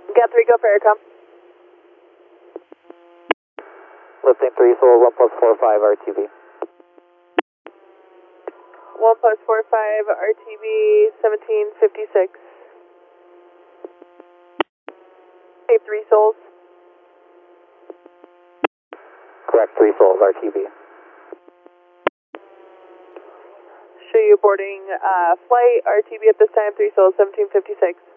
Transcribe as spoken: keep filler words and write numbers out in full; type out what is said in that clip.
Got three, go for aircom. Lifting three, solar one plus four five R T B. one plus four five R T B seventeen fifty-six. Okay, three souls. Correct, three souls R T B. Show you boarding uh, flight, R T B at this time, three souls, seventeen fifty-six.